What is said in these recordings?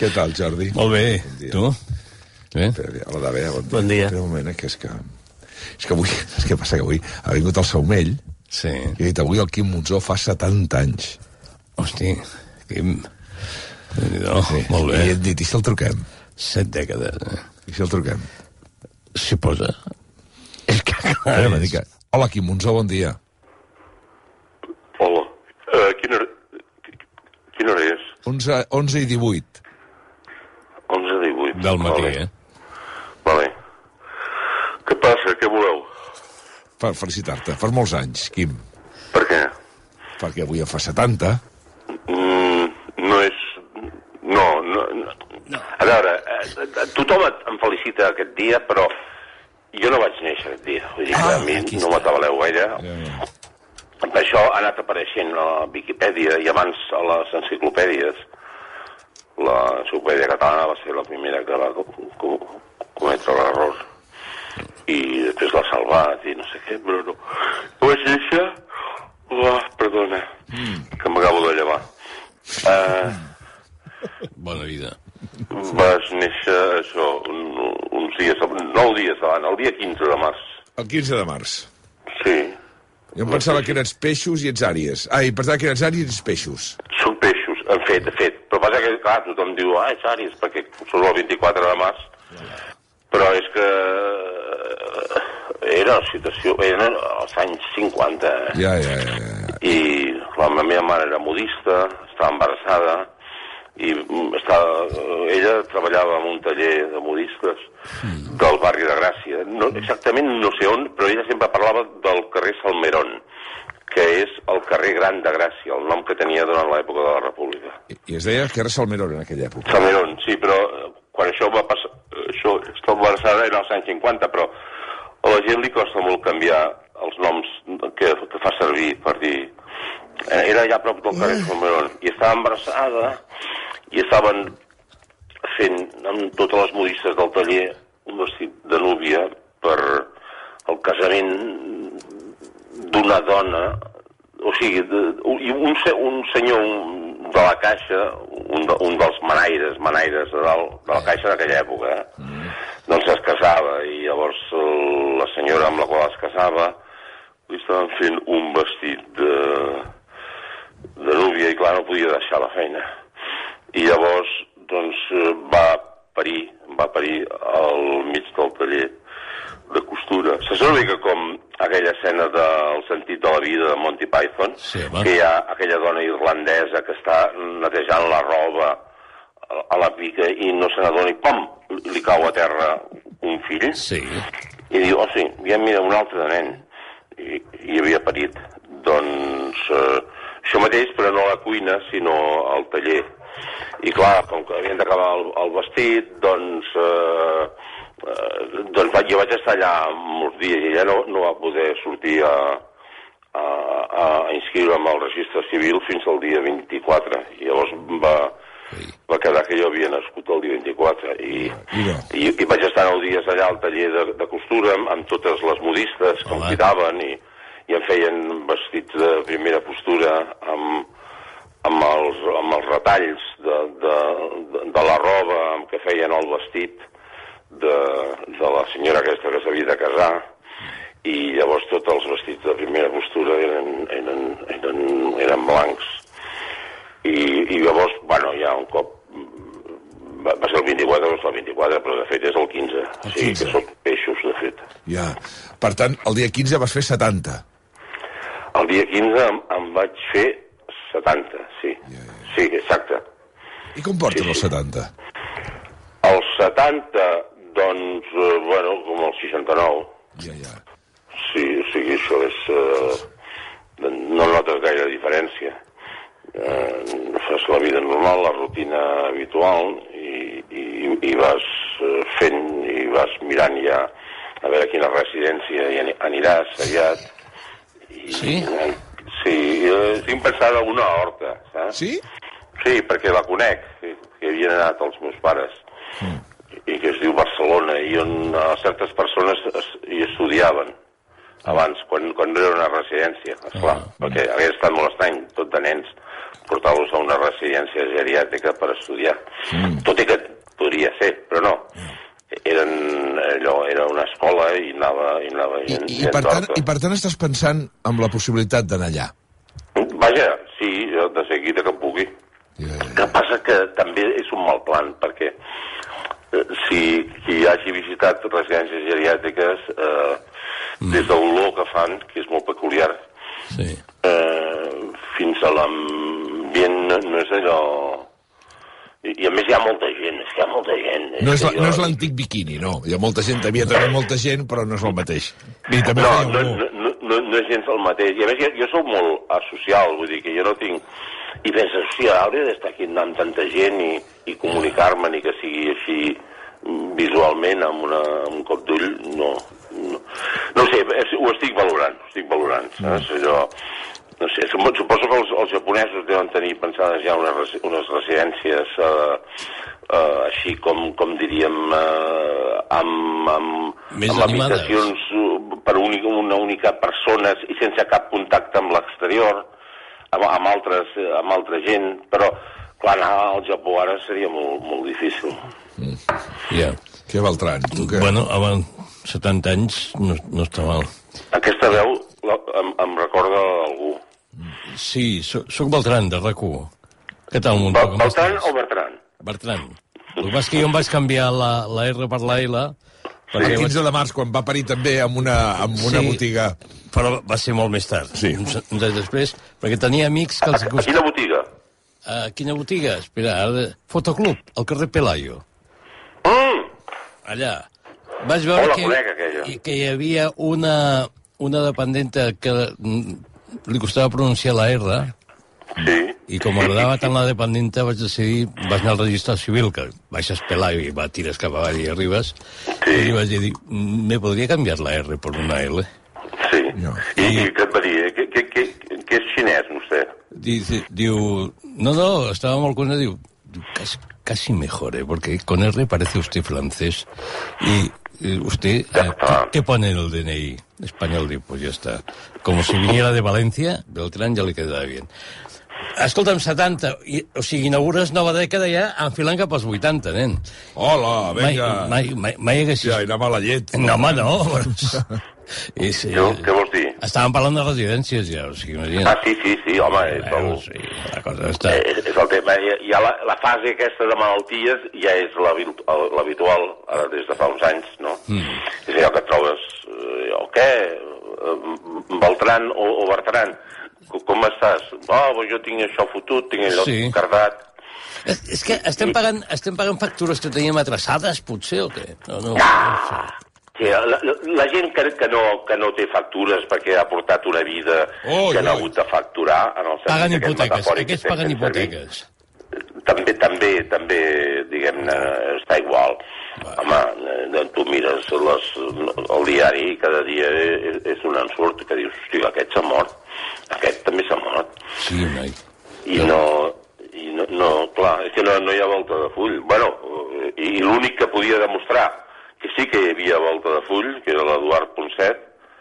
Què tal, Jordi? Molt bé. Tu? Bé? Hola, David, bon dia. Bon dia. Espera un moment, que és que... És que avui... És que passa que avui ha vingut el Saumell Sí. i ha dit, avui el Quim Monzó fa 70 anys. Hosti, Quim... No, Sí. molt bé. I hem dit, i si el truquem? 7 dècades, I si el truquem? S'hi posa. És que... Espera una mica. Hola, Quim Monzó, bon dia. Hola. Quina hora és? 11 i 18. 11:18. Del matí, Vale. Què passa? Què voleu? Per felicitar-te. Fas molts anys, Quim. Per què? Perquè avui en fa 70. No és... No. A veure, tothom em felicita aquest dia, però jo no vaig néixer aquest dia. Vull dir que a mi no m'atabaleu gaire. Ja. Per això ha anat apareixent a Viquipèdia i abans a les enciclopèdies. L'enciclopèdia catalana va ser la primera que va cometre l'error. I després l'ha salvat i no sé què, però no. Vaig néixer... perdona, que m'acabo de llevar. Bona vida. Vas néixer, això, uns dies, 9 dies davant, el dia 15 de març. El 15 de març. Sí. Jo em pensava que eres peixos i ets àries. I pensava que eres àries i ets peixos. Són peixos, de fet. Però passa que, clar, tothom diu, ets àries, perquè surt el 24 de març. Però és que era la situació, eren els anys 50. Ja. I la meva mare era modista, estava embarassada, i ella treballava en un taller de modistes del barri de Gràcia. No, exactament no sé on, però ella sempre parlava del carrer Salmerón, que és el carrer Gran de Gràcia, el nom que tenia durant l'època de la República. I es deia que era Salmerón en aquella època. Salmerón, sí, però quan això va passar, això està embarassada era als anys 50, però a la gent li costa molt canviar els noms que fa servir per dir... Era allà a prop del carrer Salmerón, i estava embarassada, i estaven fent amb totes les modistes del taller un vestit de núvia per el casament d'una dona, o sigui, un senyor de la Caixa, un dels manaires de dalt, de la Caixa d'aquella època, doncs es casava, i llavors la senyora amb la qual es casava li estaven fent un vestit de núvia, i clar, no podia deixar la feina. I llavors, doncs, va parir al mig del taller de costura. Se sent una mica com aquella escena del Sentit de la vida de Monty Python, sí, que hi ha aquella dona irlandesa que està netejant la roba a la pica i no se n'adona i pom, li cau a terra un fill. Sí. I diu, sí, ja mira, un altre nen. I havia parit. Doncs això mateix, però no a la cuina, sinó al taller. I clar, com que havien d'acabar el vestit, doncs jo vaig estar allà molts dies i ella no va poder sortir a inscriure'm al registre civil fins al dia 24. I llavors va quedar que jo havia nascut el dia 24. I vaig estar 9 dies allà al taller de costura amb totes les modistes que em cuidaven i em feien vestits de primera postura amb els retalls de la roba amb què feien el vestit de la senyora aquesta que s'havia de casar, i llavors tots els vestits de primera postura eren blancs. I llavors, bueno, ja un cop va ser el 24, doncs el 24, però de fet és el 15. O sigui que són peixos, de fet. Ja. Per tant, el dia 15 vas fer 70. El dia 15 em vaig fer 70, sí. Sí, exacte. I com porten els 70? Els 70, doncs, bueno, com el 69. Ja. Sí, o sigui, això és... no notes gaire diferència. Fas la vida normal, la rutina habitual, i vas fent, i vas mirant ja a veure quina residència hi aniràs aviat. Sí? Sí, tinc pensat en una horta, saps? Sí? Sí, perquè la conec, que havien anat els meus pares, i que es diu Barcelona, i on certes persones hi estudiaven abans, quan no era una residència, esclar, perquè hagués estat molt estrany, tot de nens, portar-los a una residència geriàtrica per estudiar. Tot l'escola i anava gent. I per tant estàs pensant en la possibilitat d'anar allà? Vaja, sí, de seguida que pugui. El que passa que també és un mal plan, perquè si qui hagi visitat residències geriàtriques, des de l'olor que fan, que és molt peculiar, fins a l'ambient no és allò... I a més hi ha molta gent, és que hi ha molta gent. No és l'antic biquini, no. Hi ha molta gent, havia també molta gent, però no és el mateix. No és gens el mateix. I a més jo soc molt asocial, vull dir que jo no tinc... I penso, hòstia, hauria d'estar aquí amb tanta gent i comunicar-me ni que sigui així visualment amb un cop d'ull, no ho sé, ho estic valorant, saps? Allò, no sé, suposo que els japonesos deuen tenir pensades ja unes residències així com diríem amb habitacions per una única persona i sense cap contacte amb l'exterior, amb altra gent, però clar, anar al Japó ara seria molt difícil. Què, Beltran? Bueno, amb 70 anys no està mal. Aquesta veu em recorda algú. Sí, soc Beltran, de RAC1. Què tal, Montó? Beltran o Bertran? Bertran. El que passa és que jo em vaig canviar la R per la L. El 15 de març, quan va parir també amb una botiga. Però va ser molt més tard. Sí. Uns anys després, perquè tenia amics que els A quina botiga? A quina botiga? Espera, Fotoclub, al carrer Pelayo. Allà. Vaig veure que hi havia una dependenta que li costava pronunciar la R. Sí. I com m'agradava tant la dependenta vaig anar al registre civil, que baixes Pelayo i va tires cap avall i arribes, i li vaig dir, me podria canviar la R per una L? Sí. I què et va dir? Què és xinès, vostè? Diu, no, estava molt content, diu, casi mejor, porque con R parece usted francés. Y usted, ¿qué pone en el DNI español? Diu, pues ya está. Como si viniera de Valencia, Beltrán ja li quedava bien. Escolta'm, 70, o sigui, inaugures nova dècada ja enfilant cap als 80, nen. Hola, vinga. Mai haguessis... Ja, era mala llet. No, home, no. Què vols dir? Estàvem parlant de residències ja, o sigui, imagina't. Sí, home. Sí, la cosa està... És el tema. Ja la fase aquesta de malalties ja és l'habitual, ara des de fa uns anys, no? És allò que et trobes... què? Beltran o Bertran? Com estàs? Jo tinc això fotut, tinc allò cardat. És que estem pagant factures que teníem atrasades, potser, o què? No. Sí, la gent que no té factures perquè ha portat una vida que han hagut de facturar... Paguen hipoteques, aquests paguen hipoteques. També, diguem-ne, està igual. Home, tu mires el diari i cada dia és un ensurt que dius, hosti, aquest s'ha mort. Aquest també s'ha mort. Sí, noi. I no, clar, és que no hi ha volta de full. Bueno, i l'únic que podia demostrar que sí que hi havia volta de full, que era l'Eduard Ponset,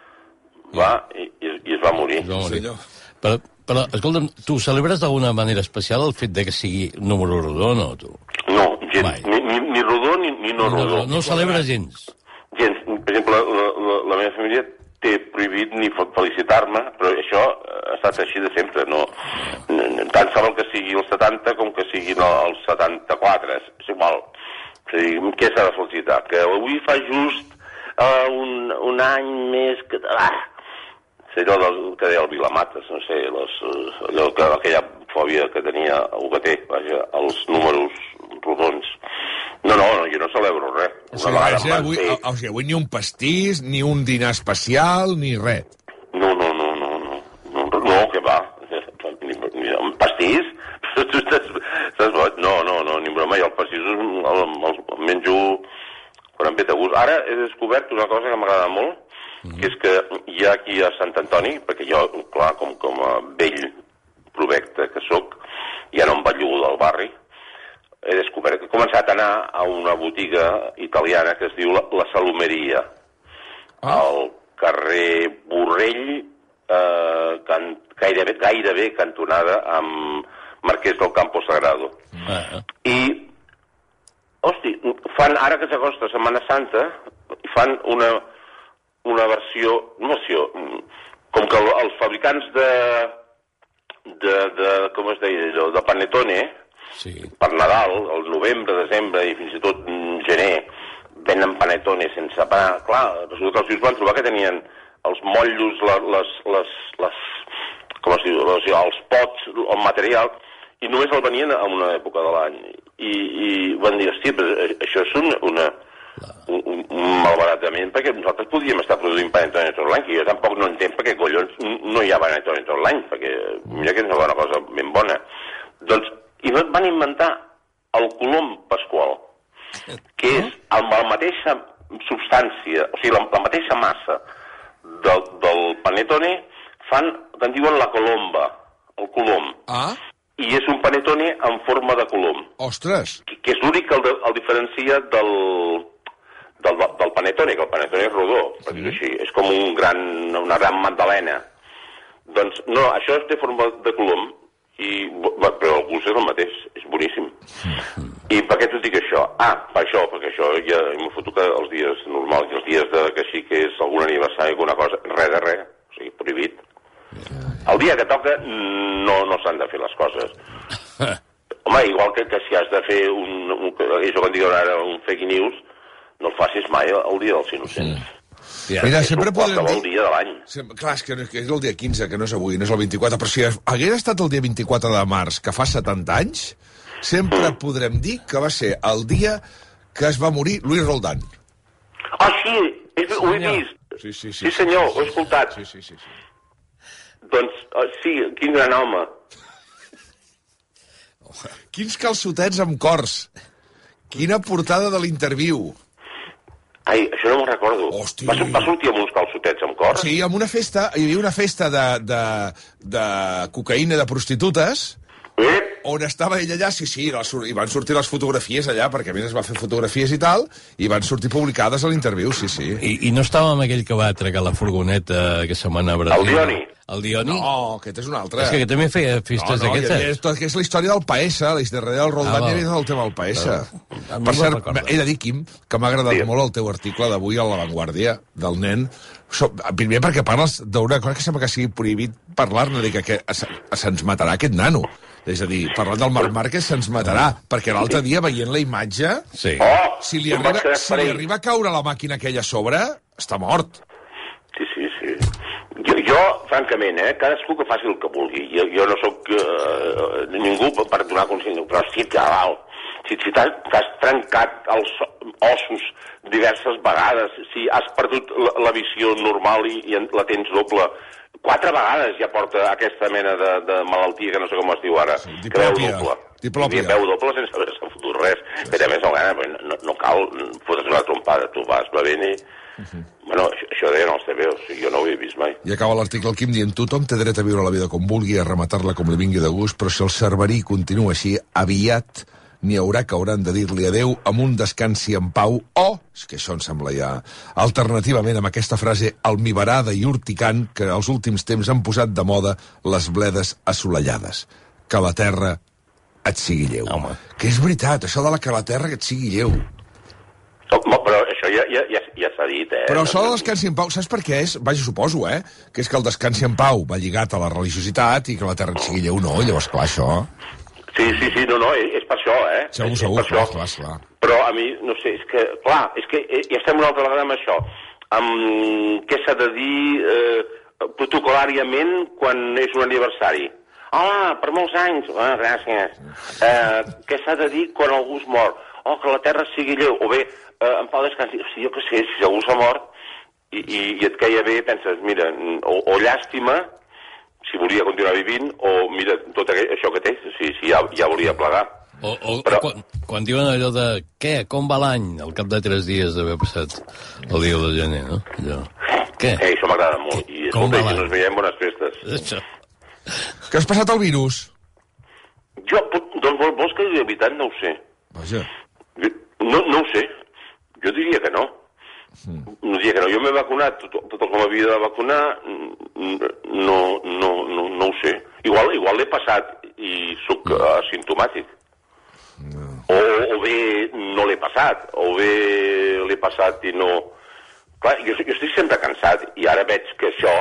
i es va morir. Però, escolta'm, tu celebres d'alguna manera especial el fet de que sigui número rodó, no, tu? No, gens. Ni rodó ni no rodó. No ho celebres gens? Gens. Per exemple, la meva família té prohibit ni felicitar-me, però això ha estat així de sempre, no? Tant se val que sigui el 70 com que sigui el 74, és igual. És a dir, què s'ha de felicitar? Que avui fa just un any més que... És allò que deia el Vilamates, no sé, aquella fòbia que tenia, o que té, vaja, els números rodons. No, jo no celebro res. Avui ni un pastís, ni un dinar especial, ni res. No, què va? Un pastís? Tu estàs boig? No, ni broma. I el pastís el menjo quan em ve de gust. Ara he descobert una cosa que m'agrada molt, que és que hi ha aquí a Sant Antoni, perquè jo, clar, com a vell provecte que sóc, ja no em ballugo del barri, he descobert que he començat a anar a una botiga italiana que es diu La Salumeria, al carrer Borrell, gairebé cantonada amb Marquès del Campo Sagrado. I, hosti, fan, ara que s'acosta Setmana Santa, fan una versió, com que els fabricants de com es deia allò, de Panettone, per Nadal, el novembre, desembre i fins i tot gener, venen Panettone sense pa. Clar, resulta que els fills van trobar que tenien els motllos, com es diu, els pots, el material, i només el venien en una època de l'any. I van dir, hòstia, però això és un malbaratament, perquè nosaltres podíem estar produint Panettone tot l'any, que jo tampoc no entenc perquè collons no hi ha Panettone tot l'any, perquè mira que és una cosa ben bona. Doncs, i van inventar el colom pasqual, que és amb la mateixa substància, o sigui, la mateixa massa del Panettone, fan, que en diuen la colomba, el colom. I és un Panettone en forma de colom. Ostres! Que és l'únic que el diferencia del Panettone, que el Panettone és rodó, per dir-ho així. És com una gran magdalena. Doncs no, això té forma de colom, però el gust és el mateix, és boníssim. I per què t'ho dic això? Per això, perquè això ja m'ho foto que els dies normals, els dies que sí que és algun aniversari, alguna cosa, res de res, o sigui, prohibit. El dia que toca no s'han de fer les coses. Home, igual que si has de fer això que en diuen ara, un fake news, no el facis mai el dia dels innocents. Mira, sempre podrem dir... el dia de l'any. Clar, és que és el dia 15, que no és avui, no és el 24, però si hagués estat el dia 24 de març, que fa 70 anys, sempre podrem dir que va ser el dia que es va morir Luis Roldán. Sí, ho he vist. Sí, senyor, ho he escoltat. Sí. Doncs, sí, quin gran home. Quins calçotets amb cors. Quina portada de l'Interviu. Ai, això no me'n recordo. Hosti. Va sortir amb uns calçotets amb cors? Sí, amb una festa, hi havia una festa de cocaïna de prostitutes, on estava ell allà, sí, i van sortir les fotografies allà, perquè a més es va fer fotografies i tal, i van sortir publicades a l'Interviu, sí. I no estava amb aquell que va atracar la furgoneta aquesta setmana a Brasil? El Dioni. El Dioni? No, aquest és un altre. És que també feia festes d'aquestes. Que és la història del Paesa, darrere del Roldán hi havia el tema del Paesa. Per cert, he de dir, Quim, que m'ha agradat molt el teu article d'avui a La Vanguardia, del nen. Primer perquè parles d'una cosa que sembla que sigui prohibit parlar-ne, que se'ns matarà aquest nano. És a dir, parlant del Marc Márquez se'ns matarà, perquè l'altre dia, veient la imatge, si li arriba a caure la màquina aquella a sobre, està mort. Sí. Jo, francament, cadascú que faci el que vulgui. Jo no sóc ningú per donar consell, però sí que si t'has trencat els ossos diverses vegades, si has perdut la visió normal i la tens doble, 4 vegades ja porta aquesta mena de malaltia que no sé com es diu ara. Diplòpia. Veu doble sense haver-se fotut res. Però a més, no cal fotre's una trompada. Tu vas bevent i... Bueno, això deien els TVOs, jo no ho he vist mai. I acaba l'article el Quim dient: tothom té dret a viure la vida com vulgui, a rematar-la com li vingui de gust, però si el cerverí continua així, aviat n'hi haurà que hauran de dir-li adeu amb un descansi en pau o, és que això em sembla ja, alternativament amb aquesta frase almibarada i urticant que als últims temps han posat de moda les bledes assolellades. Que la terra et sigui lleu. Home. Que és veritat, això de que la terra et sigui lleu. Però això ja s'ha dit, Però això del descansi en pau, saps per què és? Vaja, suposo, que és que el descansi en pau va lligat a la religiositat i que la terra et sigui lleu, no? Llavors, clar, això... Sí, no, és per això, Segur, clar. Però a mi, no sé, és que ja estem una altra vegada amb això. Què s'ha de dir protocolàriament quan és un aniversari? Per molts anys. Gràcies. Què s'ha de dir quan algú es mor? Que la terra sigui lleu. O bé, en pau descansi. Jo què sé, si algú s'ha mort i et queia bé, penses, mira, o llàstima, si volia continuar vivint, o mira, tot això que té, si ja volia plegar. Però... quan diuen allò de què, com va l'any, al cap de 3 dies d'haver passat el dia de gener, no? Què? Això m'agrada molt. I escolta, si no ens veiem, bones festes. Això. Que has passat el virus? Doncs vols que de veritat no ho sé. Vaja. No ho sé. Jo diria que no. No diria que no. Jo m'he vacunat tot el que m'havia de vacunar, no ho sé. Igual l'he passat i sóc asimptomàtic. O bé no l'he passat, o bé l'he passat i no Clar, jo estic sempre cansat, i ara veig que això,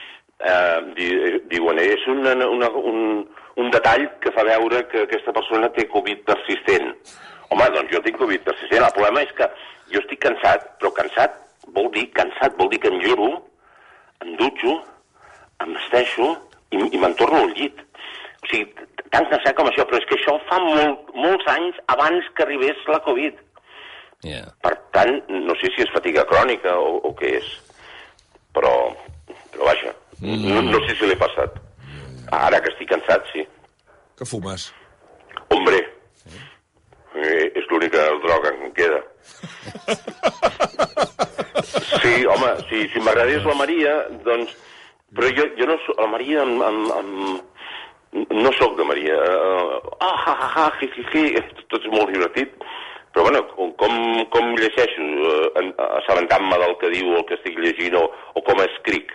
diuen, és un detall que fa veure que aquesta persona té Covid persistent. Home, doncs jo tinc Covid persistent. El problema és que jo estic cansat, però cansat vol dir que em lloro, em dutxo, em vesteixo i me'n torno al llit. O sigui, tan cansat com això, però és que això fa molts anys abans que arribés la Covid. Per tant, no sé si és fatiga crònica o què és, però vaja, no sé si l'he passat. Ara que estic cansat, sí. Que fumes? Hombre, és l'única droga que em queda. Sí, home, si m'agradés la Maria, doncs... Però jo no soc... La Maria no soc de Maria. Tot és molt divertit. Però, bueno, com llegeixo, assabentant-me del que diu el que estic llegint o com escric.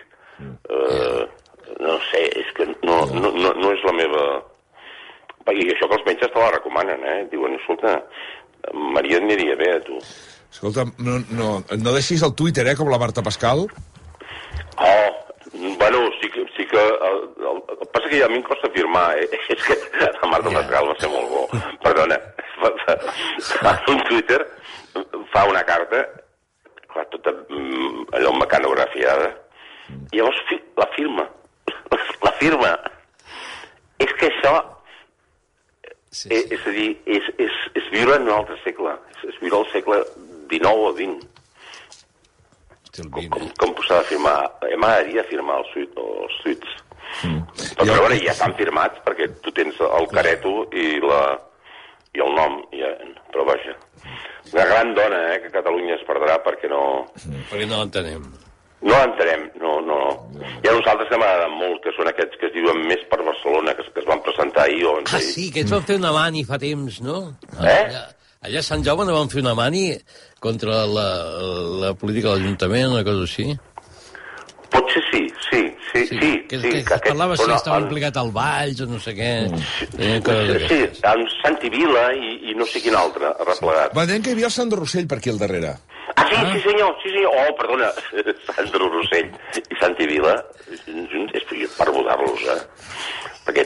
No sé, és que no és la meva... I això que els metges te la recomanen, Diuen, escolta, Maria et aniria bé, a tu. Escolta, no deixis el Twitter, com la Marta Pascal? Bueno, sí que... El que passa que a mi em costa firmar, És que la Marta Pascal va ser molt bo. Perdona, en Twitter fa una carta, clar, tota allò mecanografiada, i llavors la firma. La firma. És que això... És a dir, és viure en un altre segle. És viure al segle XIX o XX. Com s'ha de firmar? M'agradaria firmar els tuits. Però veure, ja estan firmats perquè tu tens el careto i el nom. Però vaja. Una gran dona, que Catalunya es perdrà perquè no... Perquè no l'entenem. No l'entenem, no. Hi ha uns altres que m'agraden molt, que són aquests que es diuen més per Barcelona, que es van presentar ahir o... Sí, que ells van fer una mani fa temps, no? Allà a Sant Jaume no van fer una mani contra la política de l'Ajuntament, una cosa així? Potser sí. Que parlava si estava implicat al Valls o no sé què. Sí, en Santi Vila i no sé quin altre, arreplegat. Va dir que hi havia el Sandro Rossell per aquí al darrere. Sí, senyor. Oh, perdona, Sandro Rossell i Santi Vila, és per votar-los, perquè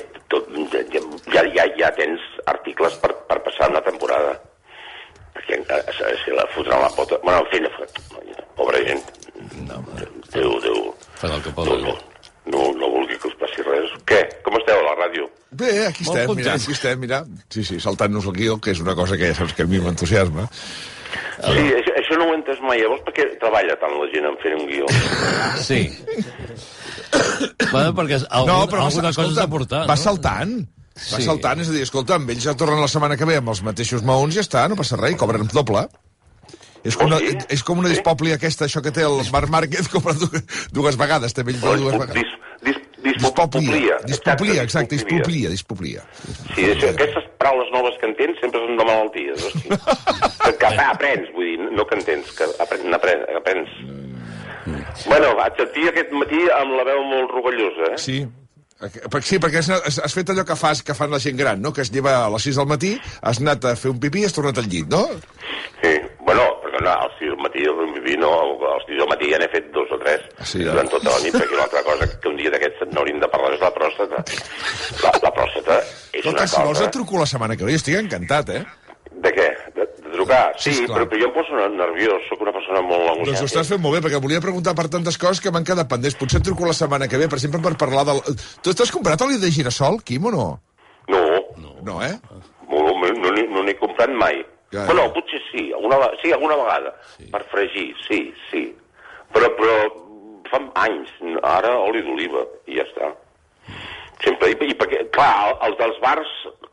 ja tens articles per passar una temporada. Perquè si la fotran la pota... Bueno, en fi, pobra gent. Déu. Fan el que poden. No vulgui que us passi res. Què? Com esteu a la ràdio? Bé, aquí estem, mira. Sí, saltant-nos el guió, que és una cosa que ja saps que a mi m'entusiasma. Sí, això no ho he entès mai. Llavors, per què treballa tant la gent en fer un guió? Sí. Bueno, perquè alguna cosa s'ha portat, no? Va saltant, és a dir, escolta, amb ells ja tornen la setmana que ve amb els mateixos maons i ja està, no passa res, i cobren doble. És com una dispòplia aquesta, això que té el Marc Márquez, compra dues vegades, també ell dues vegades. Dispoplia, exacte, dispoplia. Sí, aquestes paraules noves que entens sempre són de malalties, hosti. Que aprens, vull dir, no que entens, que aprens. Bueno, vaig sentir aquest matí amb la veu molt rogallosa, Sí, perquè has fet allò que fan la gent gran, no? Que es lleva a les 6 del matí, has anat a fer un pipí i has tornat al llit, no? Sí, bueno, perdona, als 6 del matí un pipí no, als 6 del matí ja n'he fet 2 o 3 durant tota la nit, perquè una altra cosa que un dia d'aquests n'hauríem de parlar és la pròstata. La pròstata és una cosa... Si vols et truco la setmana que ve, estic encantat, De què? De trucar? Sí, però jo em poso nerviós, sóc una persona molt angoixada. Doncs ho estàs fent molt bé, perquè volia preguntar per tantes coses que m'han quedat pendents. Potser et truco la setmana que ve, per exemple, per parlar del... Tu t'has comprat oli de girassol, Quim, o no? No. No, No n'he comprat mai. Bueno, potser sí, alguna vegada. Per fregir, sí. Però fa anys, ara oli d'oliva, i ja està. Sempre, i perquè, clar, els dels bars...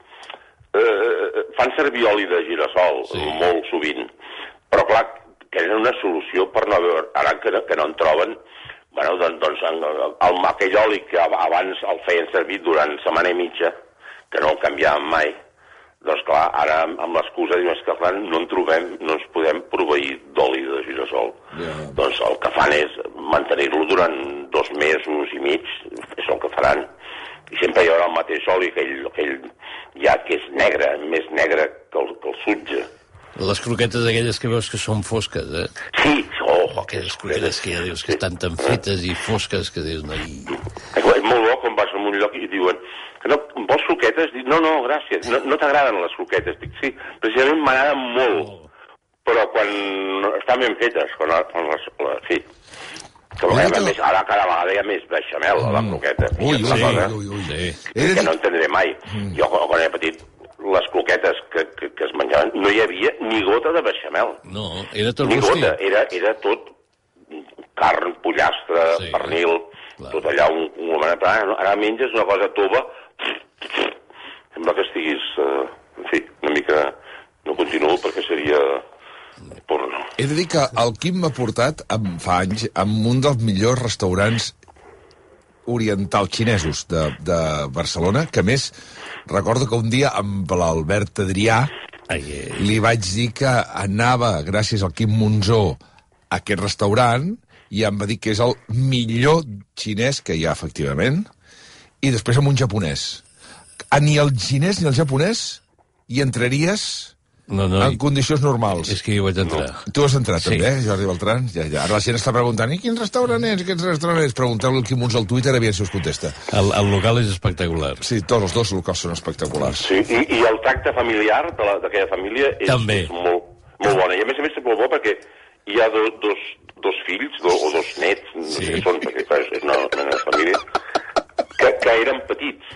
fan servir oli de girassol molt sovint, però clar, que és una solució per no veure, ara que no en troben, bueno, doncs aquell oli que abans el feien servir durant setmana i mitja, que no el canviàvem mai, doncs clar, ara amb l'excusa diuen que clar, no ens podem proveir d'oli de girassol. Doncs el que fan és mantenir-lo durant 2 mesos i mig, és el que faran. I sempre hi haurà el mateix oli, aquell ja que és negre, més negre que el sutge. Les croquetes aquelles que veus que són fosques, Sí, aquelles croquetes que ja dius que estan tan fetes i fosques que dius... És molt bo quan vas a un lloc i diuen no, vols croquetes? Dic, no, gràcies, no t'agraden les croquetes. Dic, sí, precisament m'agraden molt, però quan estan ben fetes, sí. Que ara cada vegada hi ha més beixamel a la croqueta. Ui. Que no entendré mai. Jo, quan era petit, les croquetes que es menjaven, no hi havia ni gota de beixamel. No, era tot ni gota, era tot carn, pollastre, pernil, tot allà ara menges una cosa tova, sembla que estiguis, en fi, una mica... No continuo perquè seria porno. He de dir que el Quim m'ha portat, fa anys, en un dels millors restaurants orientals xinesos de Barcelona, que a més, recordo que un dia amb l'Albert Adrià li vaig dir que anava, gràcies al Quim Monzó, a aquest restaurant, i em va dir que és el millor xinès que hi ha, efectivament, i després amb un japonès. Ni el xinès ni el japonès hi entraries... No, en condicions normals. És que hi vaig entrar. Tu has entrat, també, Jordi Beltrán? Ja. Ara la gent està preguntant, i quin restaurant és, aquests restaurants? Pregunteu-li al Quim Monzó al Twitter, aviam si us contesta. El local és espectacular. Sí, tots els dos locals són espectaculars. Sí, i el tracte familiar d'aquella família és molt bona. I a més és molt bo perquè hi ha dos fills, o dos nets, no sé què són, perquè és una família, que eren petits.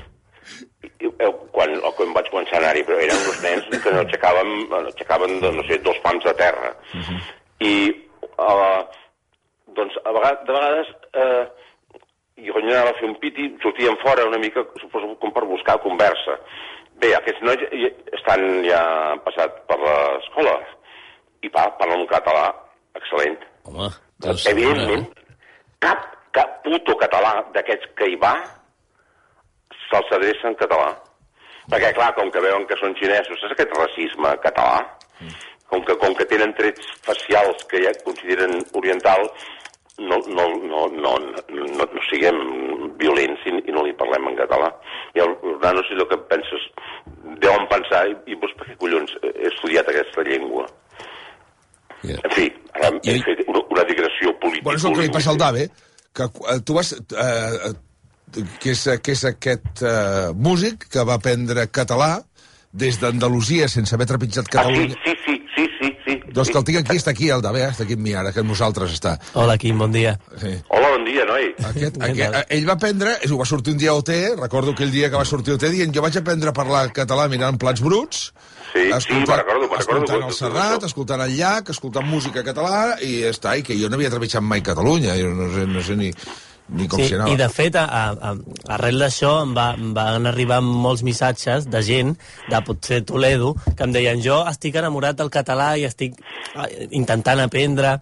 Quan vaig començar a anar-hi, però eren uns nens que no aixecaven no sé, 2 pams de terra. I doncs de vegades jo quan anava a fer un piti sortien fora una mica, suposo, com per buscar conversa. Bé, aquests nois ja han passat per l'escola i parlen un català excel·lent. Home, evidentment, cap puto català d'aquests que hi va se'ls adreça en català. Perquè, clar, com que veuen que són xinesos, és aquest racisme català, com que tenen trets facials que ja consideren oriental, no siguem violents i no li parlem en català. I no sé el que penses, deuen pensar, i doncs per què collons he estudiat aquesta llengua? En fi, ara he fet una digressió política. Bueno, és el que li passa al Dave, que tu vas... que és aquest músic que va aprendre català des d'Andalusia sense haver trepitjat Catalunya. Sí. Doncs que el tinc aquí, està aquí, el Davé, està aquí amb mi ara, que amb nosaltres està. Hola, Quim, bon dia. Sí. Hola, bon dia, noi. Ell va aprendre, va sortir un dia a OT, recordo aquell dia que va sortir a OT, dient jo vaig aprendre a parlar català mirant Plats Bruts, escoltant el Serrat, escoltant el Llac, escoltant música català, i que jo no havia trepitjat mai Catalunya, jo no sé ni com si anava. I de fet, arrel d'això em van arribar molts missatges de gent de potser Toledo que em deien jo estic enamorat del català i estic intentant aprendre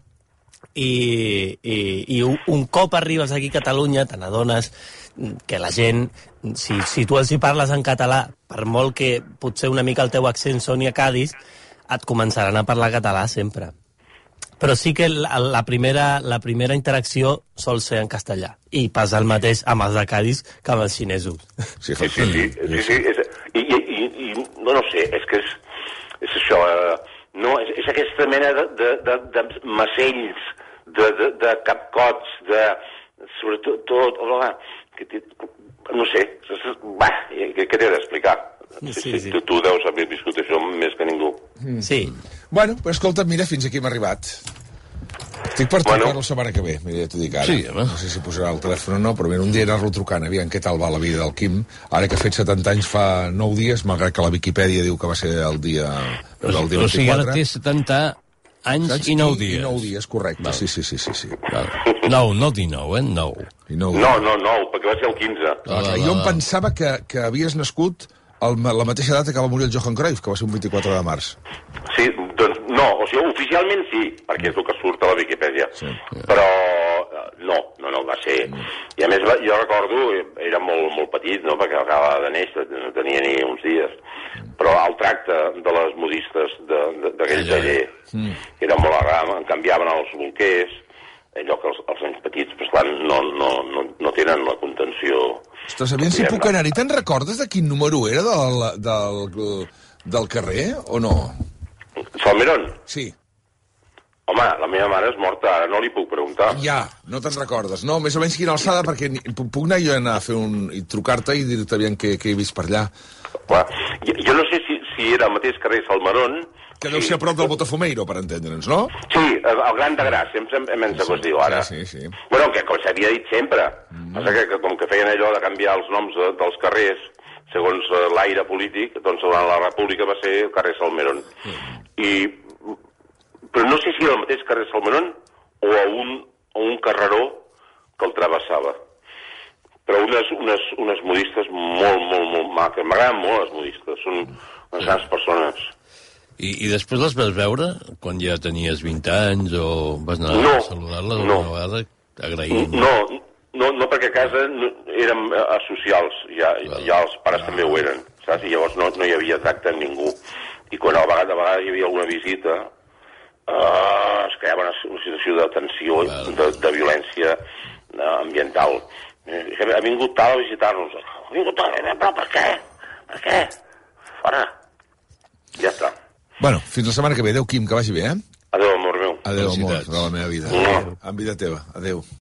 i un cop arribes aquí a Catalunya te n'adones que la gent, si tu els hi parles en català, per molt que potser una mica el teu accent soni a Cádiz, et començaran a parlar català sempre. Però sí que la primera interacció sol ser en castellà. I passa el mateix amb els de Cádiz que amb els xinesos. Sí. I no sé, és que és això... No, és aquesta mena de macells, de capcots, sobretot... No sé, què t'he d'explicar? Tu deus haver viscut això més que ningú. Sí. Bueno, però escolta, mira, fins aquí hem arribat. Estic per trucar la setmana que ve, mira, ja t'ho dic ara. Sí, no sé si posarà el telèfon o no, però mira, un dia anar-lo trucant, aviam què tal va la vida del Quim. Ara que ha fet 70 anys fa 9 dies, malgrat que la Viquipèdia diu que va ser el dia 24. O sigui, ara té 70 anys i 9 dies. I 9 dies, correcte, sí. No 19, 9. No, perquè va ser el 15. Jo em pensava que havies nascut la mateixa data que va morir el Johan Cruyff, que va ser un 24 de març. Sí, doncs no, o sigui, oficialment sí, perquè és el que surt a la Viquipèdia. Sí. Però no va ser... I a més, jo recordo, era molt petit, no?, perquè acaba de néixer, no tenia ni uns dies. Però el tracte de les modistes d'aquell taller era molt agradable, em canviaven els bolquers, allò que els nens petits, pues, clar, no tenen la contenció... Ostres, aviam si puc anar-hi. Te'n recordes de quin número era del carrer, o no? Salmerón? Sí. Home, la meva mare és morta, ara no li puc preguntar. Ja, no te'n recordes, no? Més o menys quina alçada, perquè puc anar jo a fer i trucar-te i dir-te aviam què he vist per allà. Jo no sé si era al mateix carrer Salmerón... Que deu ser a prop del Botafumeiro, per entendre'ns, no? Sí, el Gran de Gràcia, sempre ens diu ara. Sí. Bueno, que com s'havia dit sempre. Passa que com que feien allò de canviar els noms dels carrers segons l'aire polític, doncs durant la República va ser el carrer Salmerón. Però no sé si era el mateix carrer Salmerón o a un carreró que el travessava. Però unes modistes molt maques. M'agraden molt les modistes, són unes grans persones. I després les vas veure quan ja tenies 20 anys o vas anar a saludar-les una vegada agraint? No, perquè a casa érem asocials, ja els pares també ho eren, saps? I llavors no hi havia tracte amb ningú. I quan a vegades hi havia alguna visita, es creava una situació de tensió, de violència ambiental. Ha vingut tal a visitar-nos. Ha vingut tal, però per què? Per què? Fora. Ja està. Bueno, fins la setmana que ve. Adéu, Quim, que vagi bé, eh? Adéu, amor meu. Adéu, amor de la meva vida. En vida teva. Adéu.